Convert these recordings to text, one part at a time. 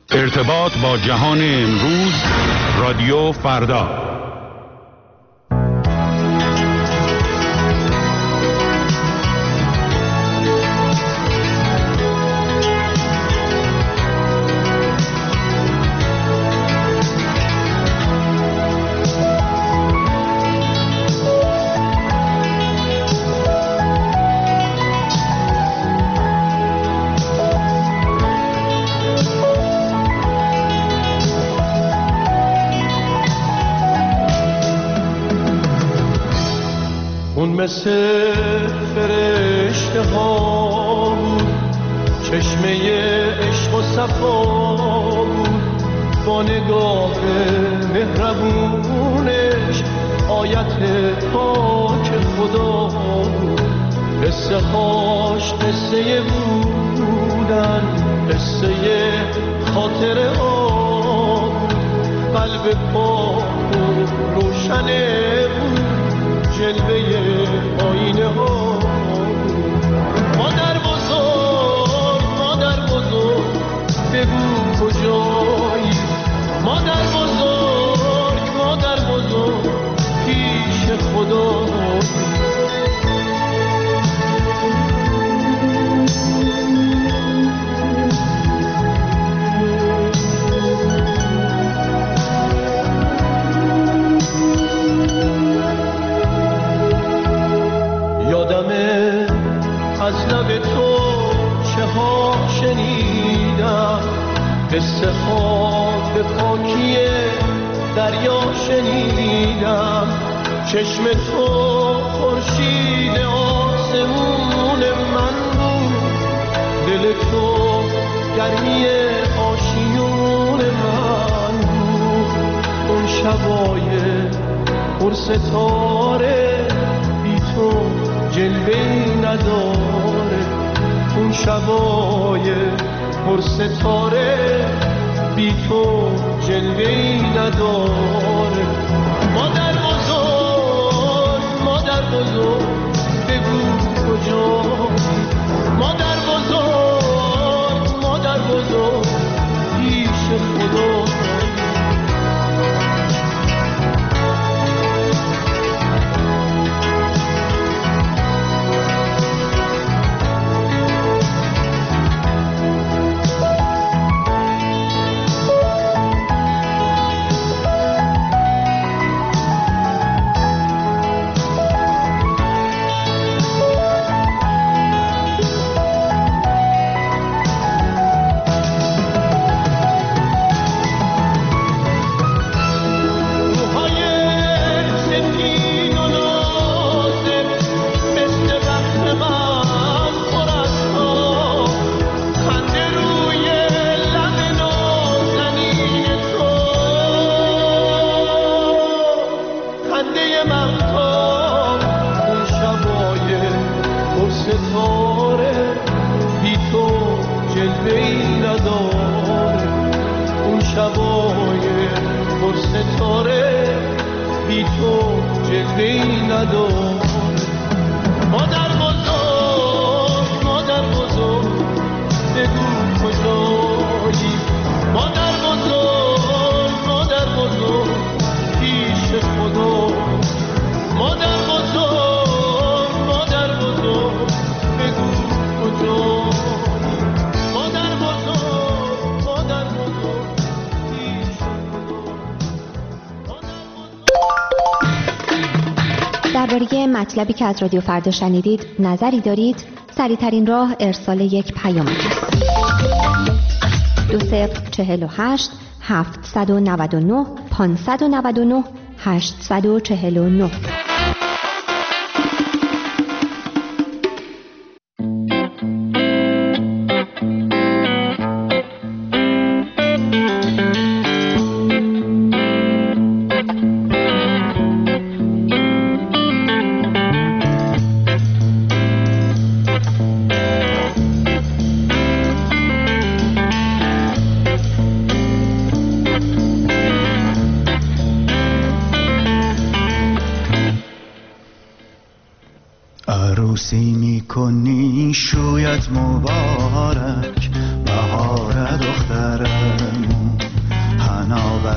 ارتباط با جهان امروز، رادیو فردا. مثل فرشته ها بود، چشمه عشق و صفا بود، با نگاه مهربونش آیت پاک خدا بود. قصه هاش قصه بودن، قصه خاطره ها بود، قلب پاک و روشنه بود، جلوه آینه ها. مادر بزرگ بگو کجایی، مادر بزرگ پیش خدا. از لب تو چه ها شنیدم، قصه ها به پاکی دریا شنیدم. چشم تو خورشید آسمون من بود، دل تو گرمی آشیون من بود. اون شبای پر ستاره بی تو جلوه‌ای نداره، اون شبای پر ستاره بی تو جلوه‌ای نداره. مادر بزرگ بگو کجایی، مادر بزرگ پیش خدا. درباره مطلبی که از رادیو فردا شنیدید نظری دارید؟ سریع‌ترین راه ارسال یک پیام است. 2048 799 599 849. عروسی میکنی شویت مبارک، بهار دخترم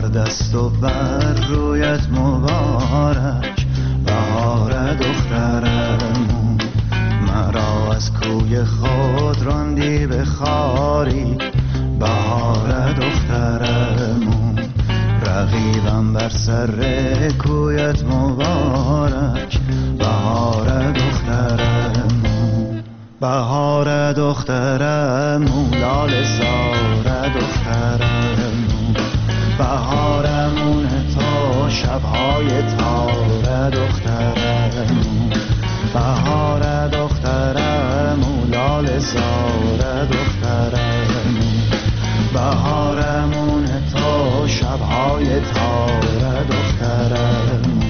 دست و بر رویت مبارک بهار دخترمون. مرا از کوی خود راندی به خاری بهار دخترمون. رقیبم بر سر کویت مبارک بهار دخترمون. بهار دخترمون لاله زار دخترمون. بهارمون تا شبهای تار دخترمون. بهار دخترمون لاله زار دخترمون. بهارمون تا شبهای تار دخترمون.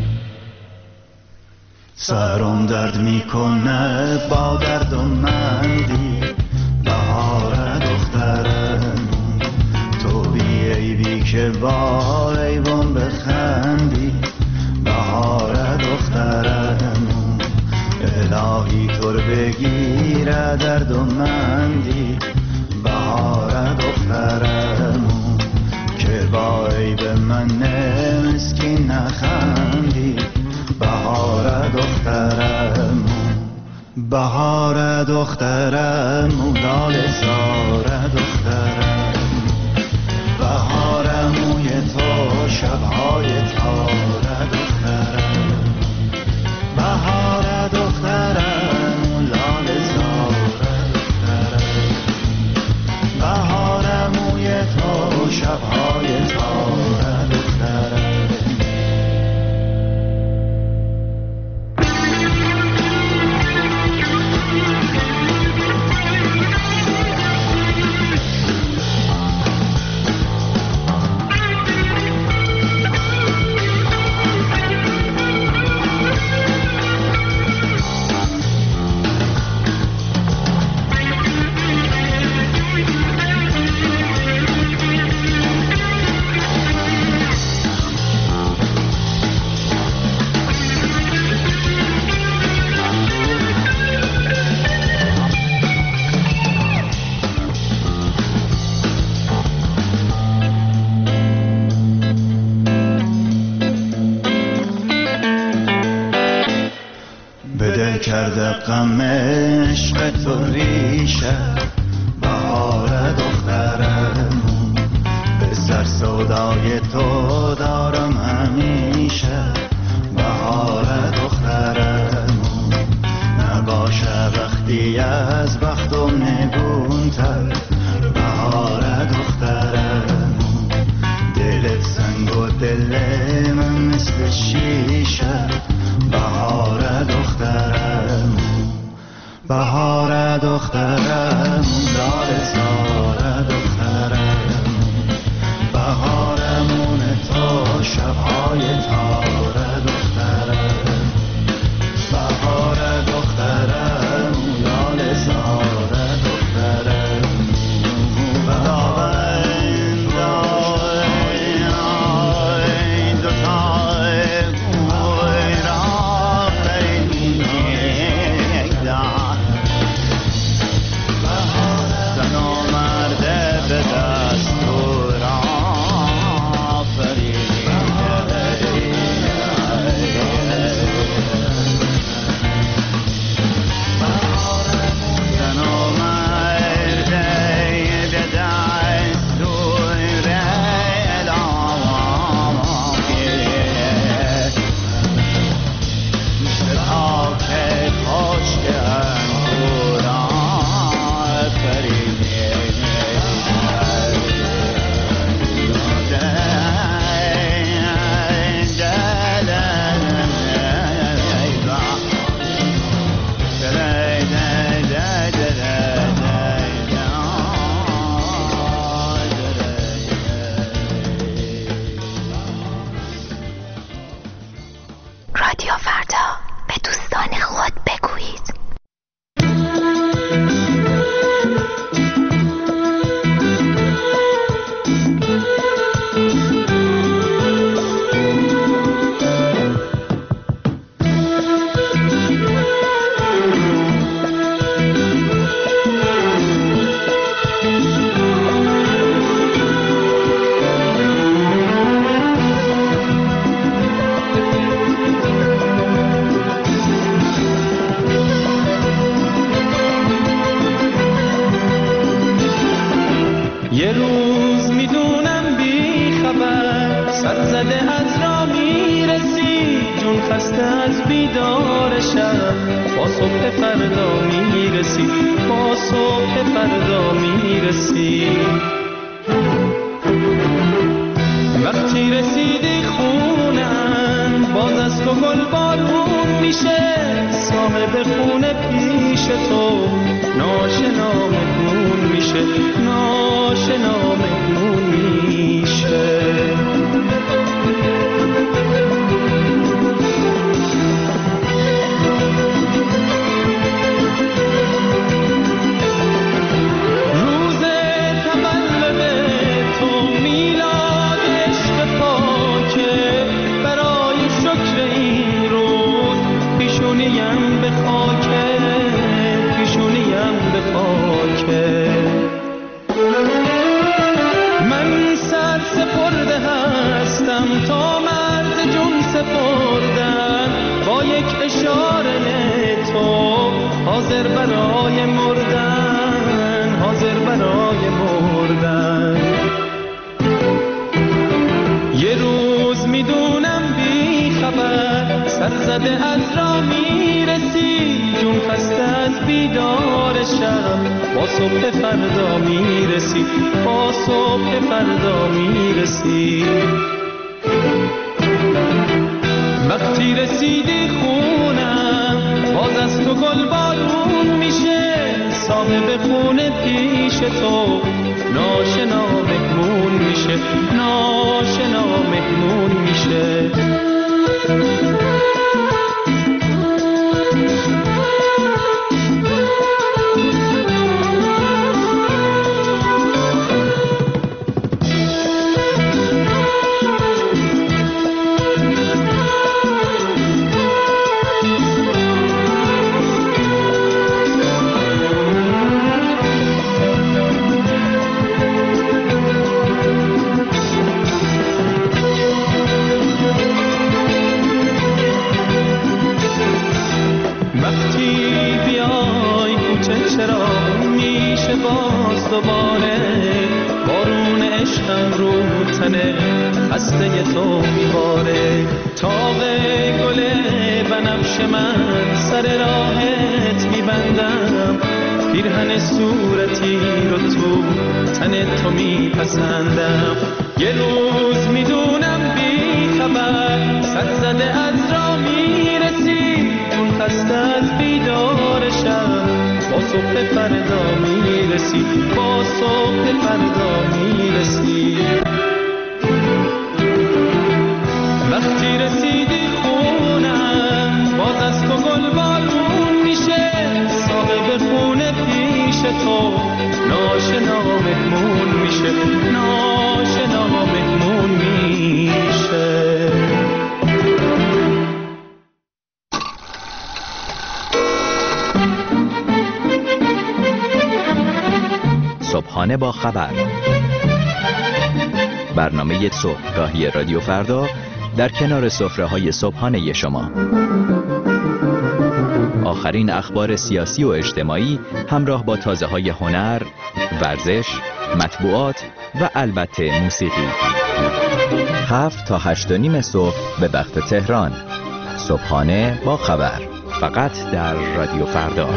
سرم درد میکنه با درد و مندی بهار دخترمون. تو بی عیبی که با ایوان بخندی بهار دخترمون. الهی طور بگیره درد و مندی بهار دخترمون. که با عیب من مسکین نخندی بهار دخترمون. بهار دخترمون لاله زار دخترمون. بهارموی تو شبهای تار دخترمون. بهار دخترمون لاله زار دخترمون. بهارموی تو شبهای تار دخترمون. کرده غم عشق تو ریشه بهار دخترمون. به سر سودای تو دارم همیشه بهار دخترمون. نباشه وقتی از بختم نگونتر بهار دخترمون. دلت سنگ و دل من مثل شیشه بهار دخترمون. بهار دخترمون لاله زار دخترمون. بهارمون تا شبهای تار دخترمون. بهار دخترمون لاله زار دخترمون. یه روز میدونم بی خبر سر زده از را میرسی، جون خسته از بیدار شب، با صبح فردا میرسی، با صبح فردا میرسی. وقتی رسیدی خونم باز از تو گل بارون میشه، صاحب خونه پیش تو ناشنا مهمون میشه، ناشنا مهمون میشه. روز تولد تو میلاد عشق پاکه، برای شکر این روز پیشونیم به خاکه، پیشونیم به خاکه. من سر سپرده هستم تا مرد جون سپردن، با یک اشاره تو حاضر برای مردن، حاضر برای مردن. یه روز میدونم بی خبر سر زده از را میرسی، جون خسته از بیدار شب، با صبح فردا میرسی، با صبح فردا میرسی. وقتی رسیدی خونم باز از تو گل بارون میشه، صاحب خونه پیش تو ناشنا مهمون میشه، ناشنا مهمون میشه. دوباره بارون عشقم رو تنه خسته تو میباره، تاق گل بنفش من سر راهت میبندم، پیرهن صورتی رو تو تن تو میپسندم. یه روز میدونم بی خبر سر زده از را میرسی، اون خسته از بیدار شب، با صبح فردا میرسی، با صبح فردا میرسی. وقتی رسیدی خونم باز از تو گل بارون میشه، صاحب خونه پیش تو ناشنا مهمون میشه، ناشنا مهمون میشه. صبحانه با خبر، برنامه صبحگاهی رادیو فردا در کنار سفره‌های صبحانه شما. آخرین اخبار سیاسی و اجتماعی همراه با تازه‌های هنر، ورزش، مطبوعات و البته موسیقی. 7 تا 8:30 صبح به وقت تهران. صبحانه با خبر، فقط در رادیو فردا.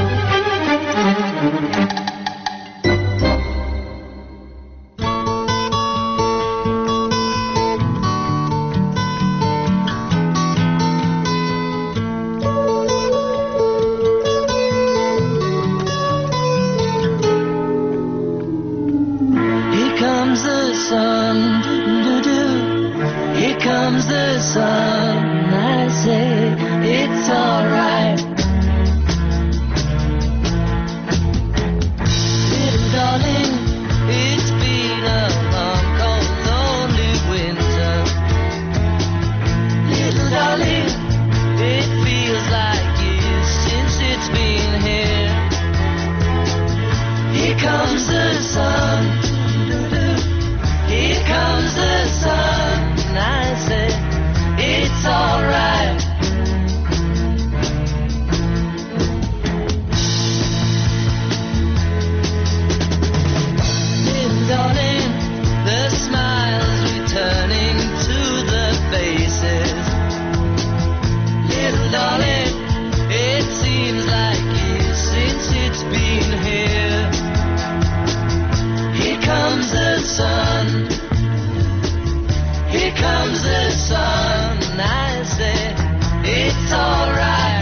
comes the sun. I say it's alright.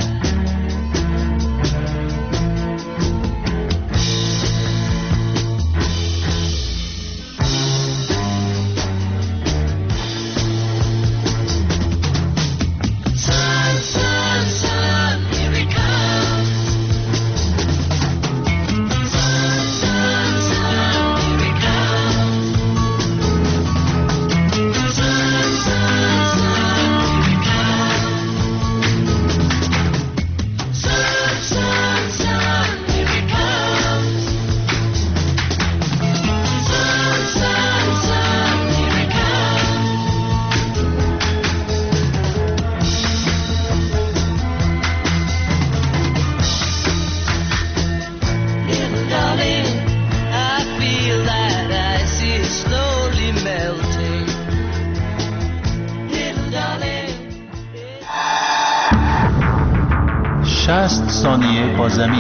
ثانیه با زمین.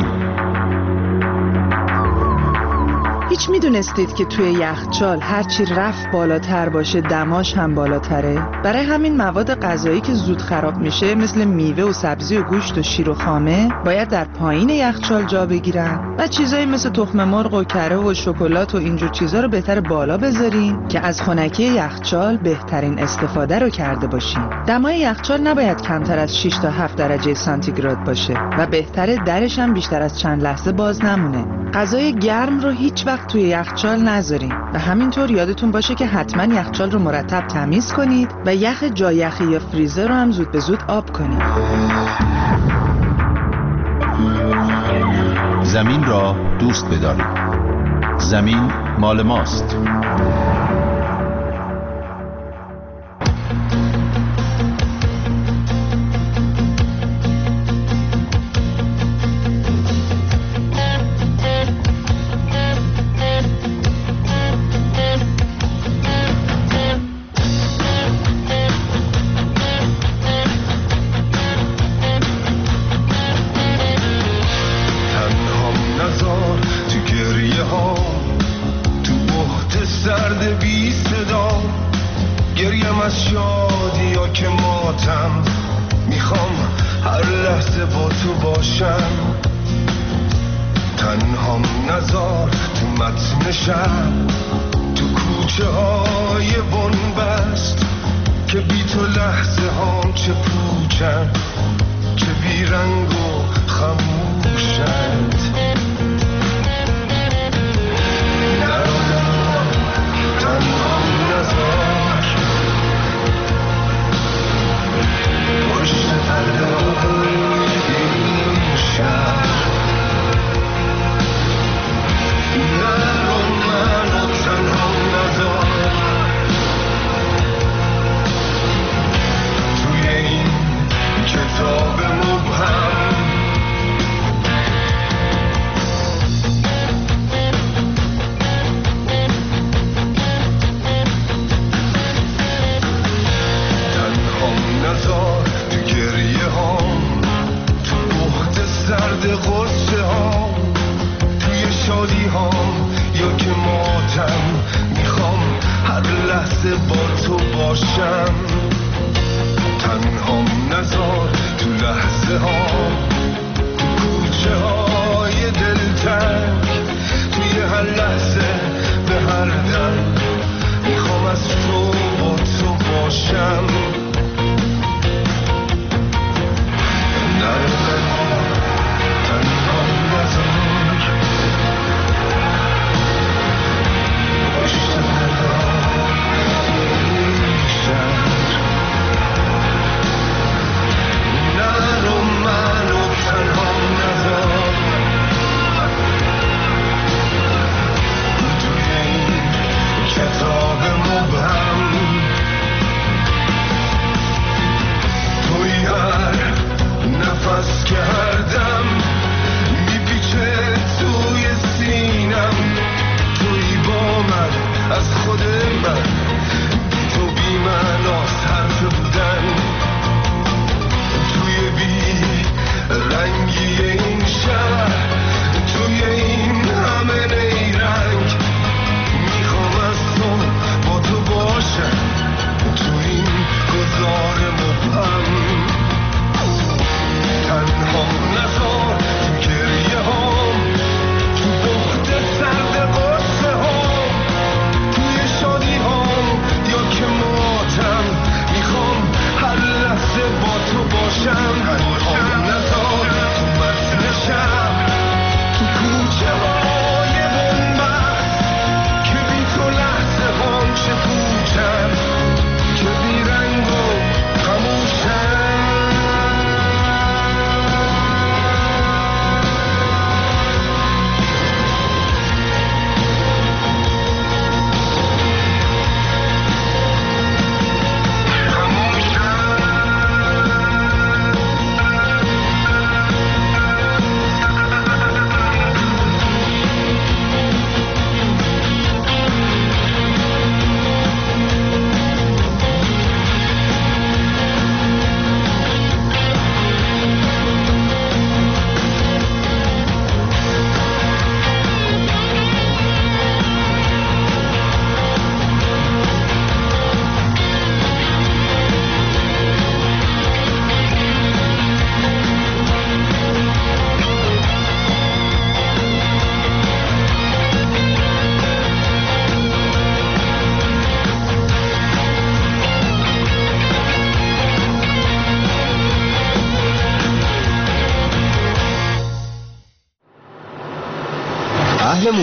هیچ میدونستید که توی یخچال هرچی رفت بالاتر باشه دماش هم بالاتره؟ برای همین مواد غذایی که زود خراب میشه مثل میوه و سبزی و گوشت و شیر و خامه باید در پایین یخچال جا بگیرن و چیزایی مثل تخم مرغ و کره و شکلات و اینجور چیزا رو بهتر بالا بذارین که از خنکی یخچال بهترین استفاده رو کرده باشین. دمای یخچال نباید کمتر از 6 تا 7 درجه سانتیگراد باشه و بهتره درش هم بیشتر از چند لحظه باز نمونه. غذای گرم رو هیچ وقت توی یخچال نذارین و همینطور یادتون باشه که حتما یخچال رو مرتب تمیز کنید و یخ جایخی یا فریزر رو هم زود به زود آب کنید. زمین را دوست بدارید. زمین مال ماست.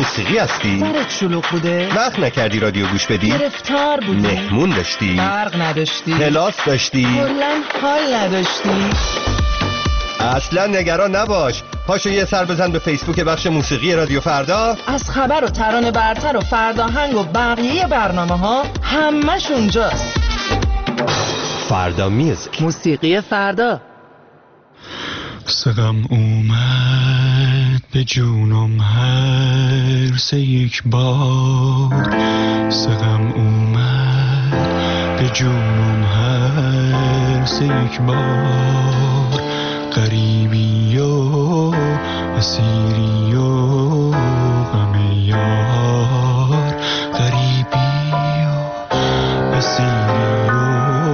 موسیقی هستی؟ سرت شلوغ بوده؟ وقت نکردی رادیو گوش بدی؟ گرفتار بودی؟ مهمون داشتی؟ برق نداشتی؟ کلاس داشتی؟ کلاً حال نداشتی؟ اصلا نگران نباش. پاشو یه سر بزن به فیسبوک بخش موسیقی رادیو فردا. از خبر و ترانه برتر و فرداهنگ و بقیه برنامه ها همش اونجاست. فردا میوزیک، موسیقی فردا. صدام اومد به جونم هر سه یک بار، صدام اومد به جونم هر سه یک بار، غریبی و اسیری و غم یار، غریبی و اسیری و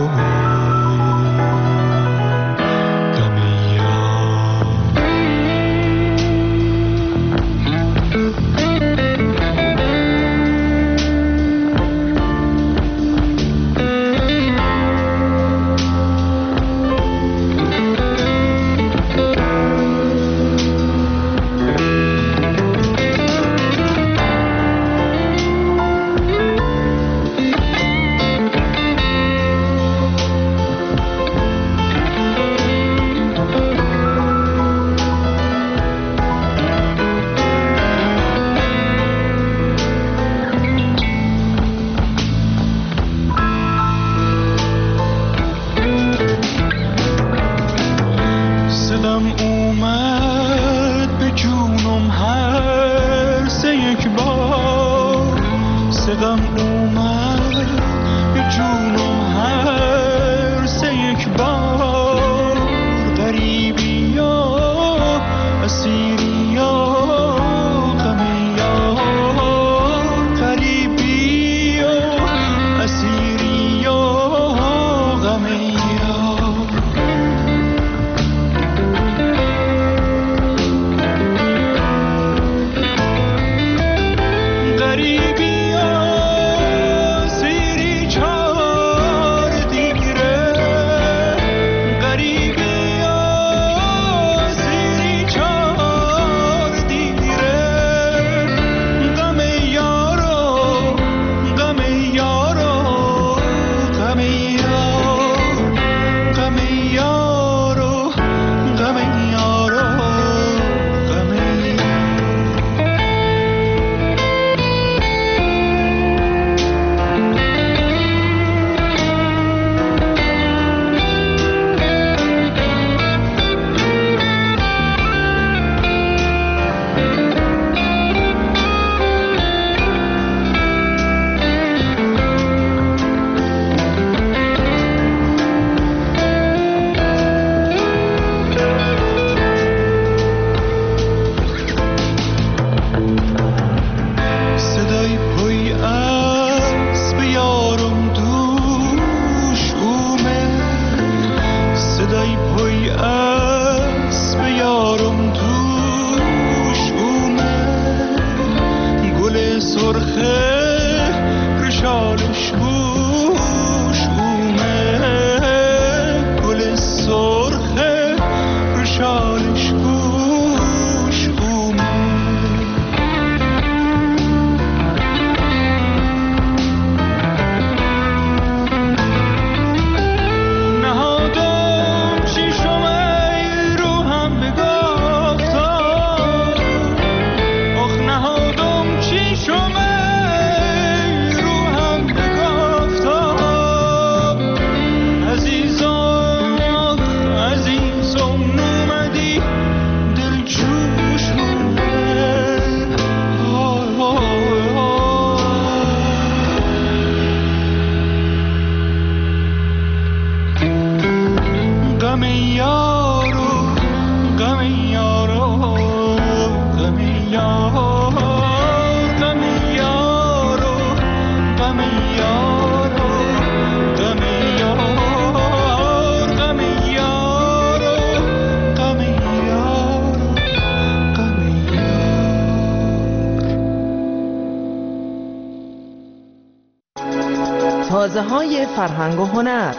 تازه‌های فرهنگ و هنر.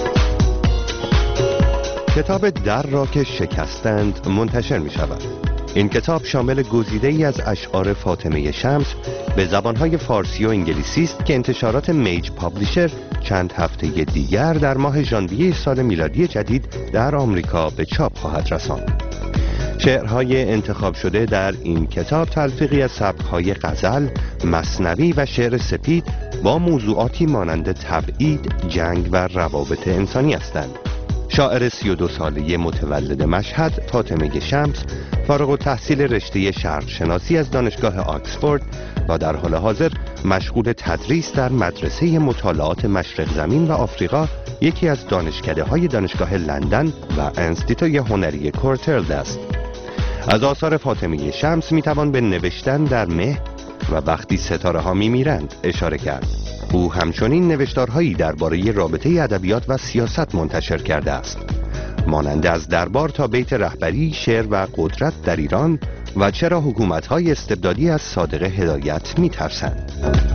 کتاب در را که شکستند منتشر می شود. این کتاب شامل گزیده‌ای از اشعار فاطمه شمس به زبانهای فارسی و انگلیسی است که انتشارات میج پابلیشر چند هفته دیگر در ماه ژانویه سال میلادی جدید در آمریکا به چاپ خواهد رساند. شعرهای انتخاب شده در این کتاب تلفیقی از سبک‌های غزل، مثنوی و شعر سپید با موضوعاتی مانند تبعید، جنگ و روابط انسانی هستند. شاعر 32 ساله متولد مشهد فاطمه شمس فارغ التحصیل رشته شرق شناسی از دانشگاه آکسفورد و در حال حاضر مشغول تدریس در مدرسه مطالعات مشرق زمین و آفریقا، یکی از دانشکده‌های دانشگاه لندن و انستیتوی هنری کورتلد است. از آثار فاطمه شمس میتوان به نوشتن در مه و وقتی ستاره ها میمیرند اشاره کرد. او همچنین نوشتارهایی درباره رابطه ادبیات و سیاست منتشر کرده است، مانند از دربار تا بیت رهبری، شعر و قدرت در ایران و چرا حکومت‌های استبدادی از صادق هدایت می‌ترسند.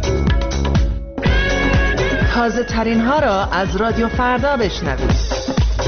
تازه ترین ها را از رادیو فردا بشنوید.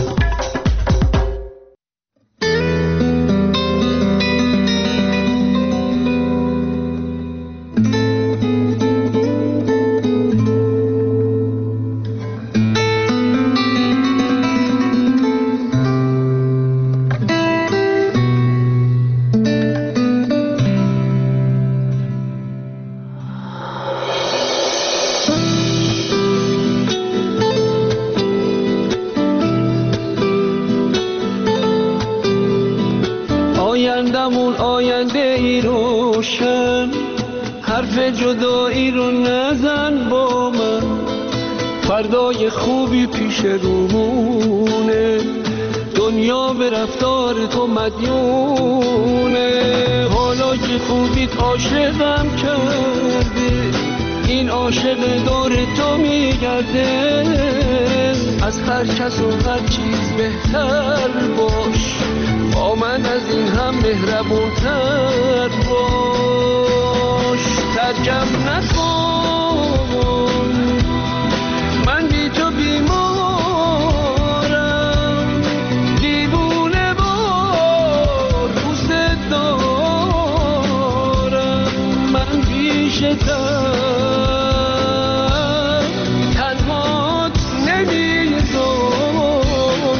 آینده ای روشن، حرف جدایی رو نزن با من، فردای خوبی پیش رومونه، دنیا به رفتار تو مدیونه، حالا که خوبیت عاشقم کرده، این عاشق دور تو میگرده، از هر کس و هر چیز بهتر باش، با من از این هم مهربونتر باش، ترکم نکن، من بی تو بیمارم، دیوونه وار دوست دارم، من بیشتر تنهات نمیذارم.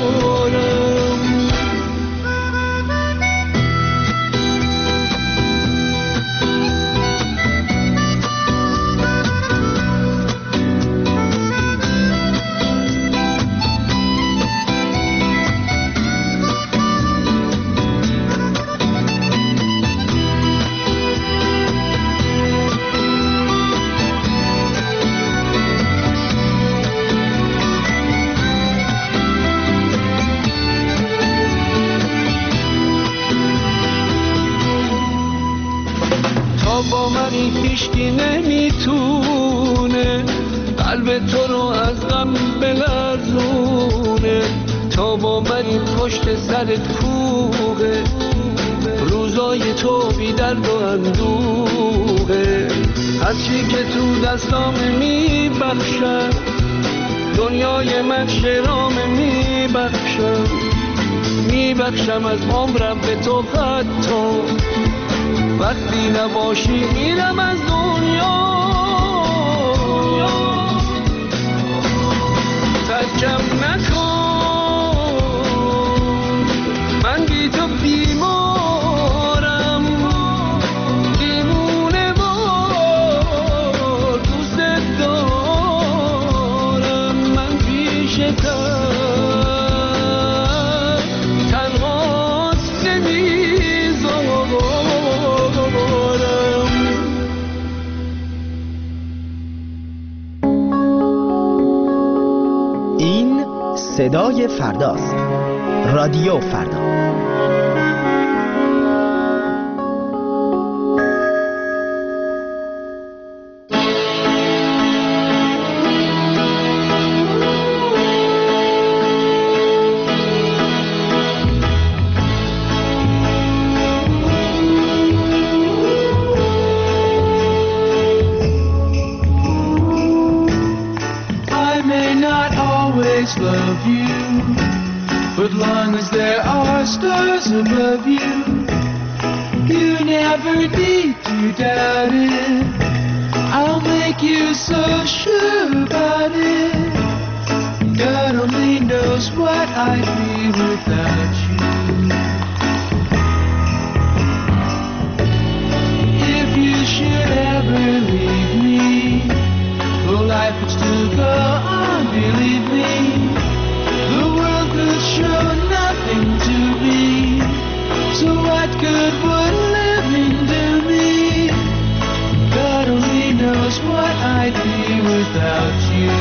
با منی هیچکی نمیتونه قلب تو رو از غم بلرزونه، تا با منی پشت سرت کوه، روزای تو بی درد و اندوه، هرچی که تو دستام میبخشم، دنیای من شرام میبخشم از عمرم به تو، حتی وقتی نباشی میرم از دنیا، ترکم نکن، من بی تو بیمارم، دیوونه وار دوست دارم، من بیشتر تنهات نمیذارم. صدای فرداست. رادیو فردا. Love you, but long as there are stars above you, doubt it. I'll make you so sure about it. God only knows what I'd be without you. If you should ever leave me, well, life would still go on, believe me. The world could show nothing to me. So what good would living do me? God only knows what I'd be without you.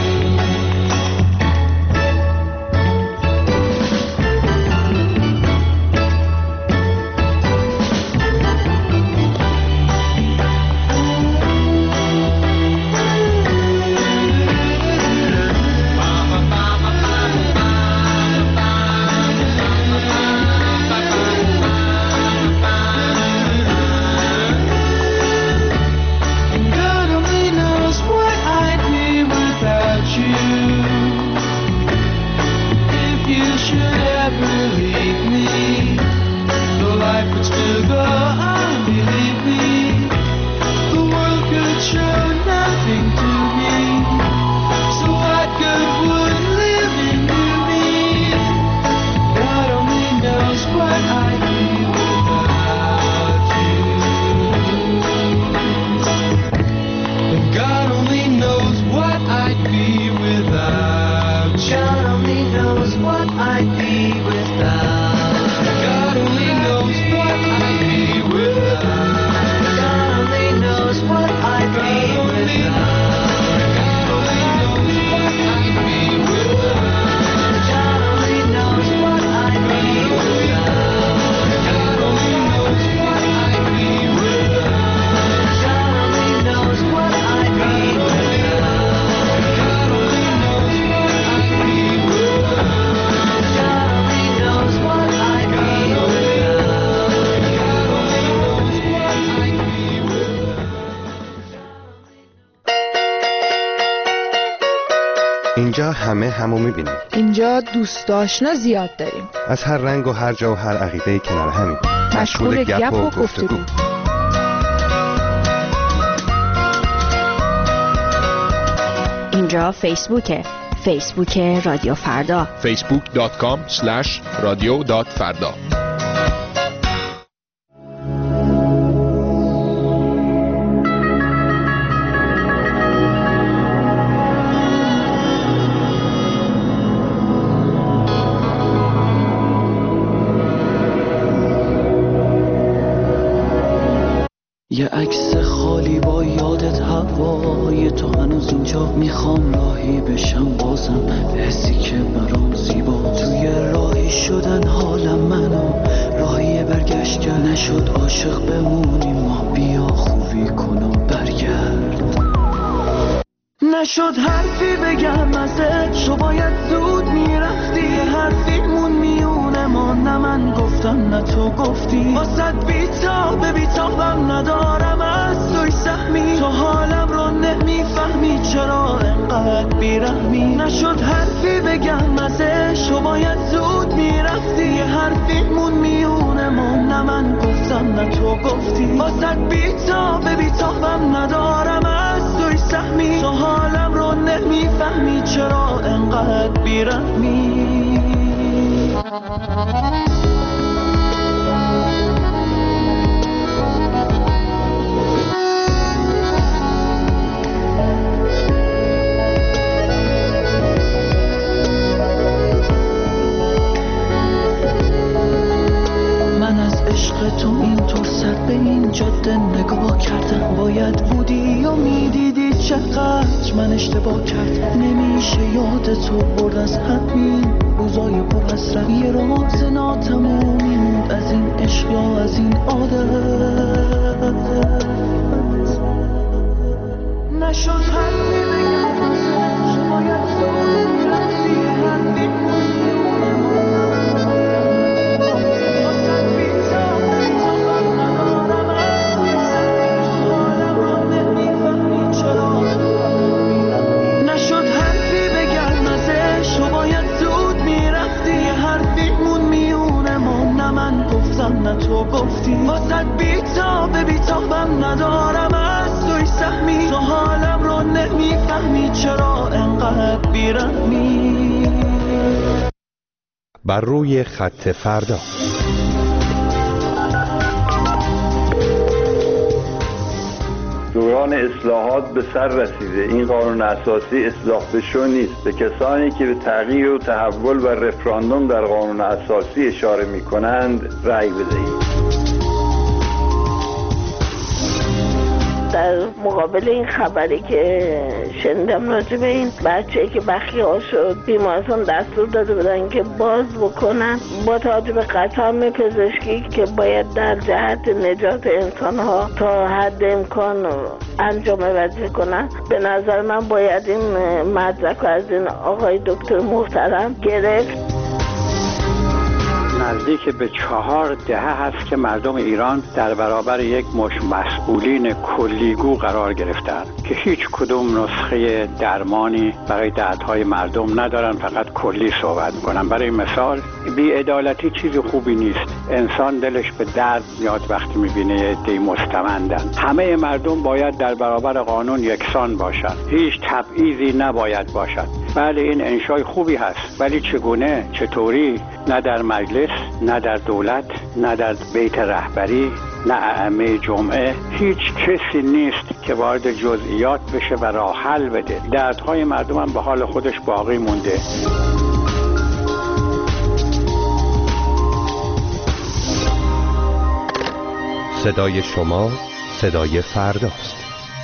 اینجا همه همو میبینیم. اینجا دوست آشنا زیاد داریم. از هر رنگ و هر جا و هر عقیده کنار همین. مشغول گپ و گفتگو. اینجا فیسبوکه. فیسبوک رادیو فردا. facebook.com/radio.farda. یه عکس خالی با یادت هوای تو هنوز اینجا. میخوام راهی بشم بازم به حسی که برام زیبا. توی راهی شدن حالم منو راهی برگشت که نشد عاشق بمونیم ما. بیا خوبی کن و برگرد. نشد حرفی بگم ازت، تو باید زود میرفتی. حرفیمون میونه ما، نه من گفتم نه تو گفتی. واسد بیتابم ندارم از توی سهمی. تو حالم رو نمیفهمی چرا انقدر بیرحمی. نشد حرفی بگم ازش، تو باید زود میرفتی. حرفیمون میونه ما، نه من گفتم نه تو گفتی. واسد بیتابم ندارم از توی سهمی. تو حالم رو نمیفهمی چرا انقدر بیرحمی. من از عشق تو اینطور سر به این جاده نگاه کردم. باید بودی و میدیدی چقدر من اشتباه کردم. نمیشه یاد تو برد از همین روزای پر حسرت. یه راز ناتمومی موند از این عشق یا از این عادت. نشد حرفی بگم ازش، باید زود میرفتی. حرفی نه تو گفتی. واسد بیتابم ندارم بر روی خط فردا. دوران اصلاحات به سر رسیده. این قانون اساسی اصلاح بشو نیست. به کسانی که به تغییر و تحول و رفراندوم در قانون اساسی اشاره می کنند رأی بدهید. در مقابل این خبری که شنیدم راجع به این بچه‌ای که بخیه شد، بیمارستان دستور داده بودن که باز بکنن با توجه به قطعه پزشکی که باید در جهت نجات انسان‌ها تا حد امکان انجام وظیفه کنن، به نظر من باید این مدرک از این آقای دکتر محترم گرفت. نزدیک به 4 دهه هست که مردم ایران در برابر یک مش مسئولین کلیگو قرار گرفتن که هیچ کدوم نسخه درمانی برای دردهای مردم ندارن، فقط کلی صحبت میکنن. برای مثال بی‌عدالتی چیز خوبی نیست. انسان دلش به درد میاد وقتی میبینه یه عده‌ای مستمندن. همه مردم باید در برابر قانون یکسان باشن، هیچ تبعیضی نباید باشد. بله این انشای خوبی هست، ولی چگونه، چطوری؟ نه در مجلس، نه در دولت، نه در بیت رهبری، نه ائمه جمعه، هیچ کسی نیست که وارد جزئیات بشه و راه حل بده. دردهای مردم هم به حال خودش باقی مونده. صدای شما صدای فرداست.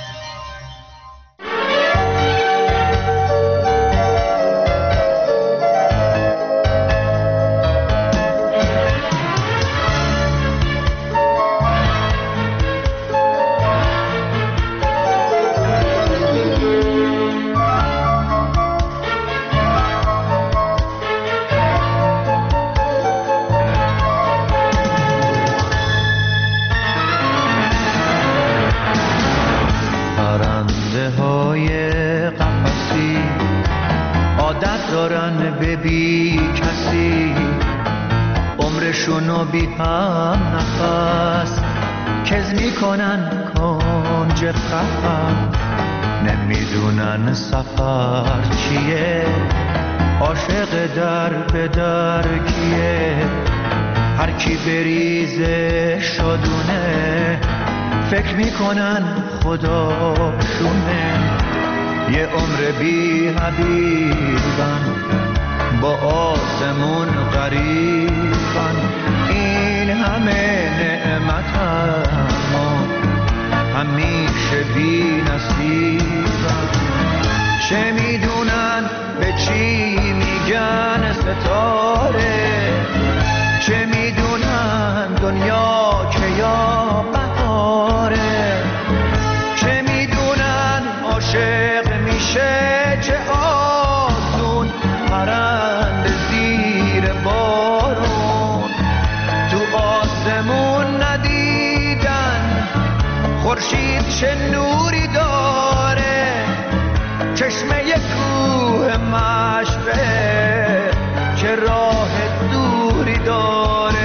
بی هم نفس کز میکنن کنج قفس، نمیدونن سفر چیه، عاشق در به در کیه، هر کی بریزه شدونه فکر میکنن خداشونه. یه عمر بی حبیبن با آسمون غریبن، این همه نعمت اما همیشه بی نصیبن. چه میدونن به چی میگن ستاره، چه میدونن دنیا که یا بهاره، چه میدونن عاشق میشه چه آسون پرند زیر بارون. تو آسمون ندیدن خورشید چه نوری داره، چشمه کوه مشبه چه راه دوری داره.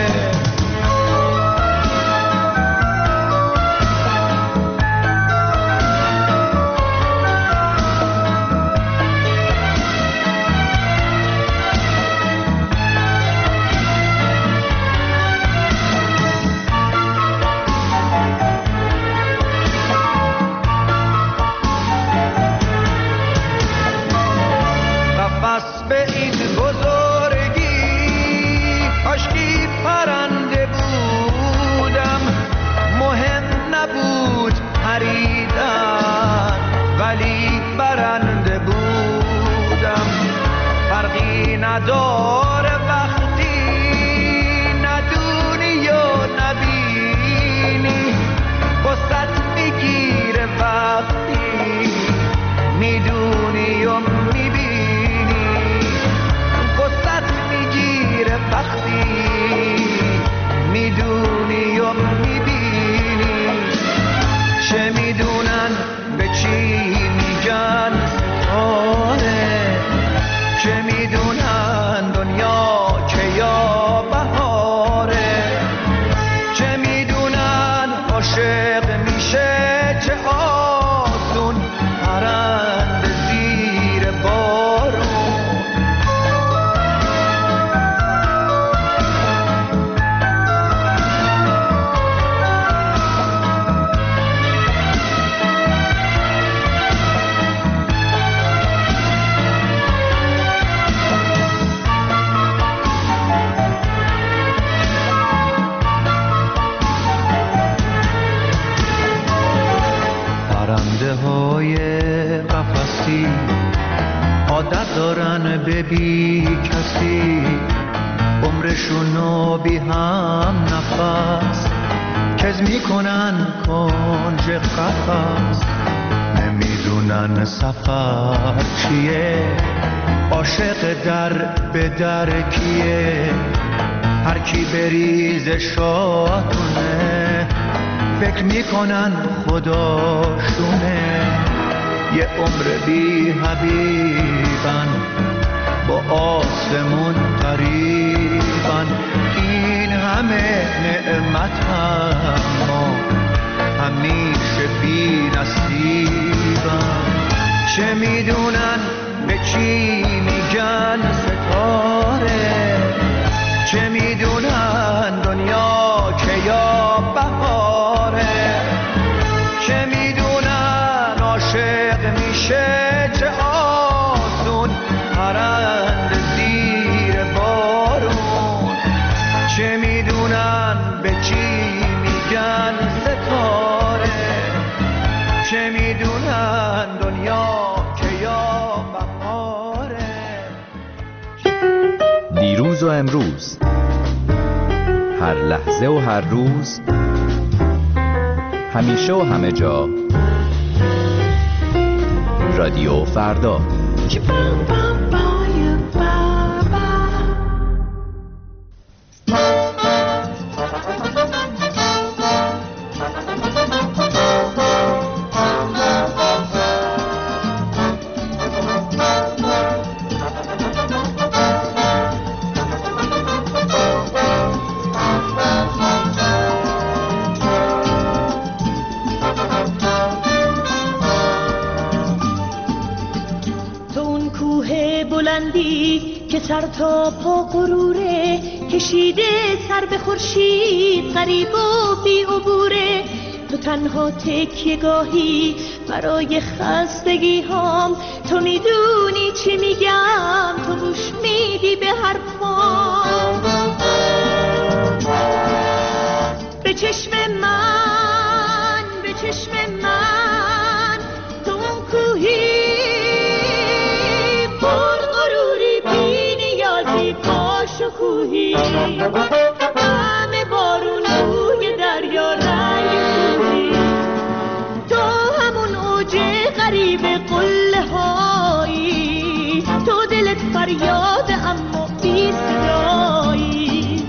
به این بزرگی کاشکی پرنده بودم، مهم نبود پریدن ولی برنده بودم. فرقی نداره وقتی ندونی و نبینی، قصت میگیره وقتی میدونی و میبینی، وقتی میدونی و میبینی. چه میدونن به چی میگن ستاره، چه میدونن دنیا که یا بهاره، چه میدونن عاشق میشه چه آسون پرند زیر بار. عادت دارن به بی کسی عمرشونو بی هم نفس کز میکنن کنج قفس نمیدونن سفر چیه عاشق در به در کیه هر کی بریز شاتونه فکر میکنن خداشونه یه عمر بی حبیبن با آسمون قریبن این همه نعمت اما همیشه بی نصیبن چه میدونن به چی میگن ستاره چه میدونن دنیا که یا بهاره چه میدونن عاشق میشه چه آسون پرنده زیر بارون چه میدونن به چی میگن ستاره چه میدونن دنیا که یا بهاره دیروز و امروز هر لحظه و هر روز همیشه و همه جا رادیو فردا که سر تا پا غروره کشیده سر به خورشید غریب و بی عبوره تو تنها تکیه گاهی برای خستگی هام تو میدونی چی میگم تو گوش میدی به حرفام به چشم من تو اون کوهی شکوهی همه بارون روی دریا رنگ کوهی تو همون اوج غریب قله هایی تو دلت فریاد اما بی صدایی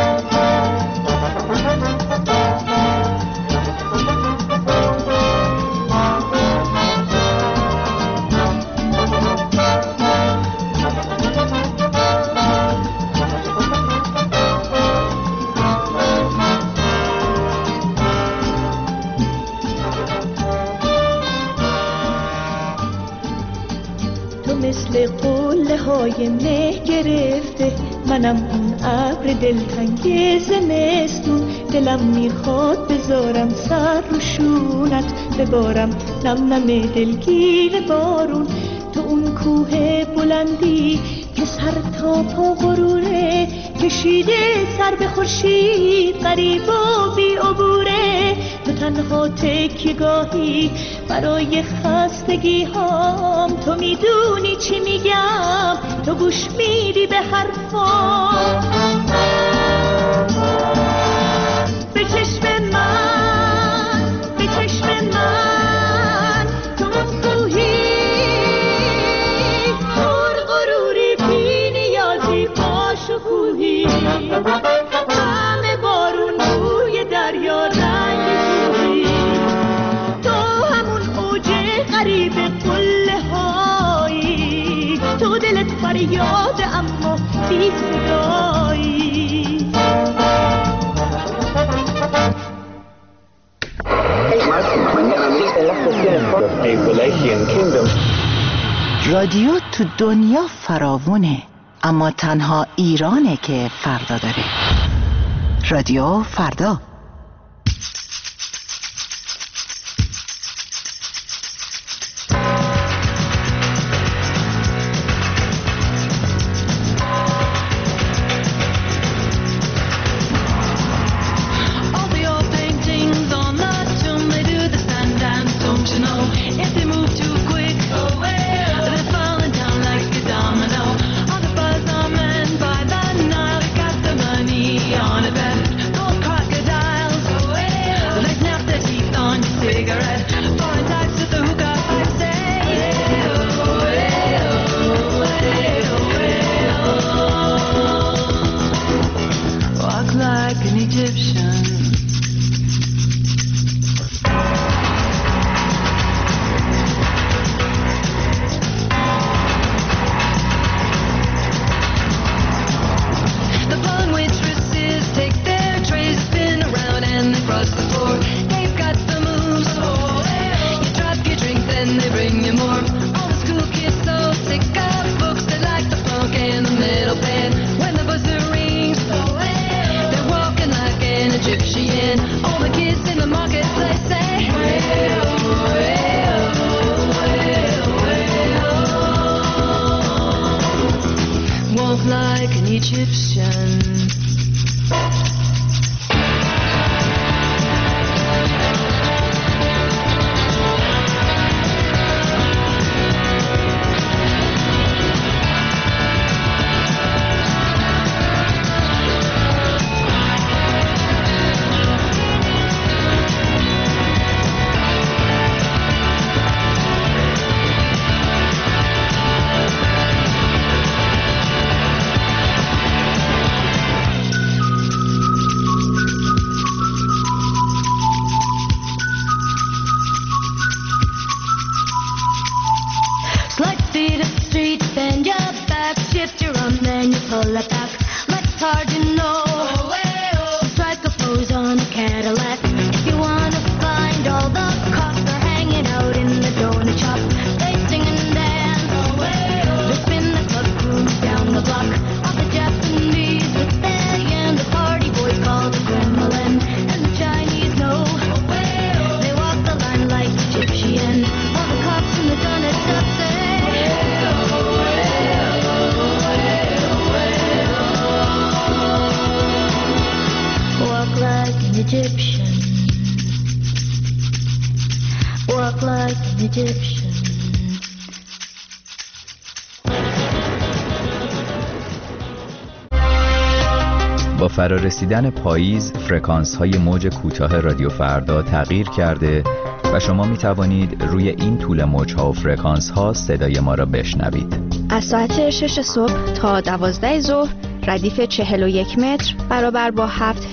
مثل قله های مه گرفته منم اون ابر دلتنگ زمستون دلم میخواد بذارم سر رو شونت ببارم نم نم دلگیر بارون تو اون کوه بلندی که سر تا پا غروره کشیده سر به خورشید غریب و بی عبوره تو تنها تکیه گاهی برای خستگی هام تو میدونی چی میگم تو گوش میدی به حرفام به چشم من تو اون کوهی پر غروری بی نیازی با شکوهی همه بارون روی دریا رنگ کوهی تو همون اوج غریب قله هایی تو دلت فریاد اما بی صدایی رادیو تو دنیا فراوونه اما تنها ایرانه که فردا داره. رادیو فردا. If they move too quick, they're falling down like walk like an Egyptian. با فرارسیدن پاییز فرکانس های موج کوتاه رادیو فردا تغییر کرده و شما می توانید روی این طول موج ها و فرکانس ها صدای ما را بشنوید. از ساعت 6 صبح تا 12 ظهر ردیف 41 متر برابر با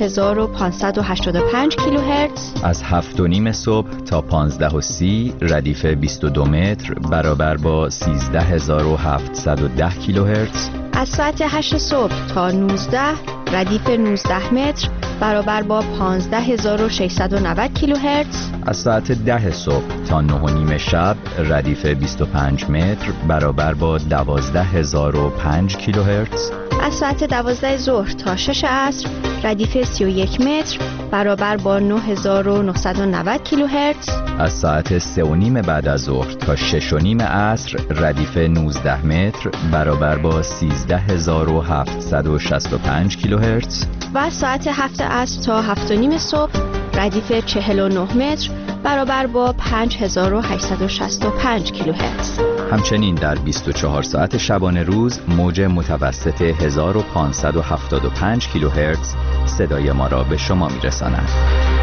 7585 کیلوهرتز. از 7:30 صبح تا 15:30 ردیف 22 متر برابر با 13710 کیلوهرتز. از ساعت 8 صبح تا 19 ردیف 19 متر برابر با 15690 کیلوهرتز. از ساعت 10 صبح تا 9:30 شب ردیف 25 متر برابر با 12005 کیلوهرتز. از ساعت 12 ظهر تا 6 عصر ردیف 31 متر برابر با 9990 کیلوهرتز. از ساعت 3:30 بعد از ظهر تا 6:30 عصر ردیف 19 متر برابر با 13765 کیلوهرتز. و از ساعت 7 عصر تا 7:30 صبح ردیف 49 متر برابر با 5865 کیلوهرتز. همچنین در 24 ساعت شبانه روز موج متوسط 1575 کیلوهرتز صدای ما را به شما می‌رساند.